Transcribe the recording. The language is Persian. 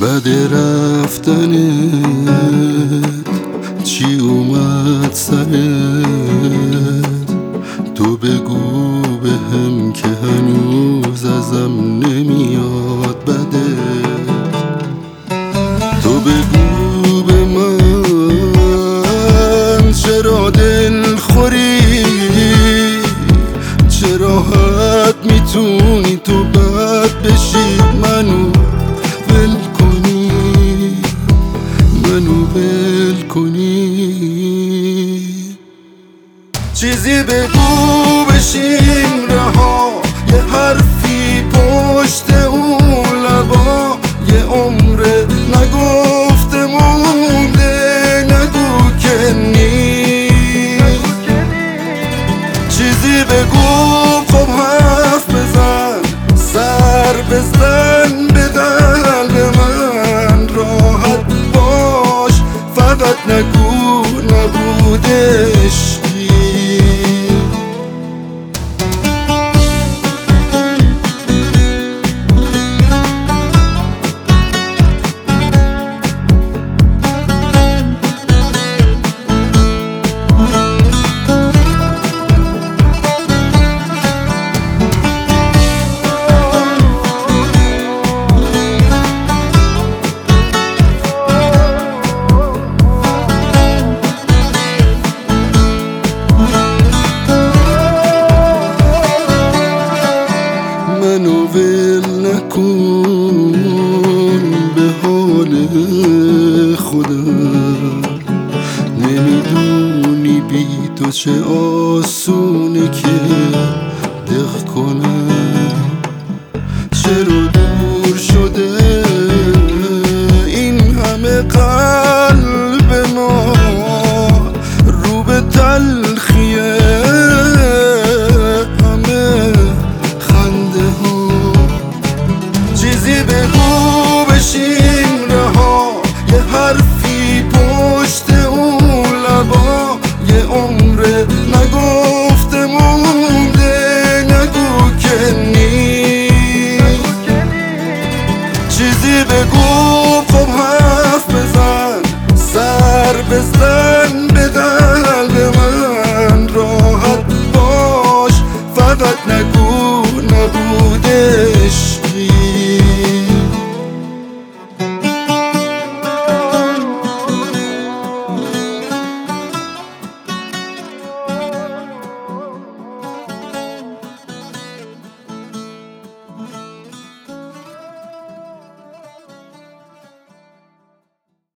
بعد رفتنت چی اومد سرت؟ تو بگو بهم که هنوز ازم نمیاد بدت. تو بگو به من چرا دل خوری، چه راحت میتونی تو بد بشی، منو ول کنی، منو ول کنی. چیزی بگو بشیم رها، یه حرفی پشت اون لبا، یه عمره نگفته مونده، نگو که نیست. چیزی بگو خب حرف بزن، سر بزن به قلب من، راحت باش فقط نگو نبودش. منو ول نکن به حال خودم، نمیدونی بی تو چه آسونه که دق کنم. چرا دور شده این همه قلب ما، رو به تلخیه همه خنده ها. چیزی بگو بشیم رها، یه حرفی پشت اون لبا، یه عمره نگفته مونده، نگو که نیست. چیزی بگو خب حرف بزن، سر بزن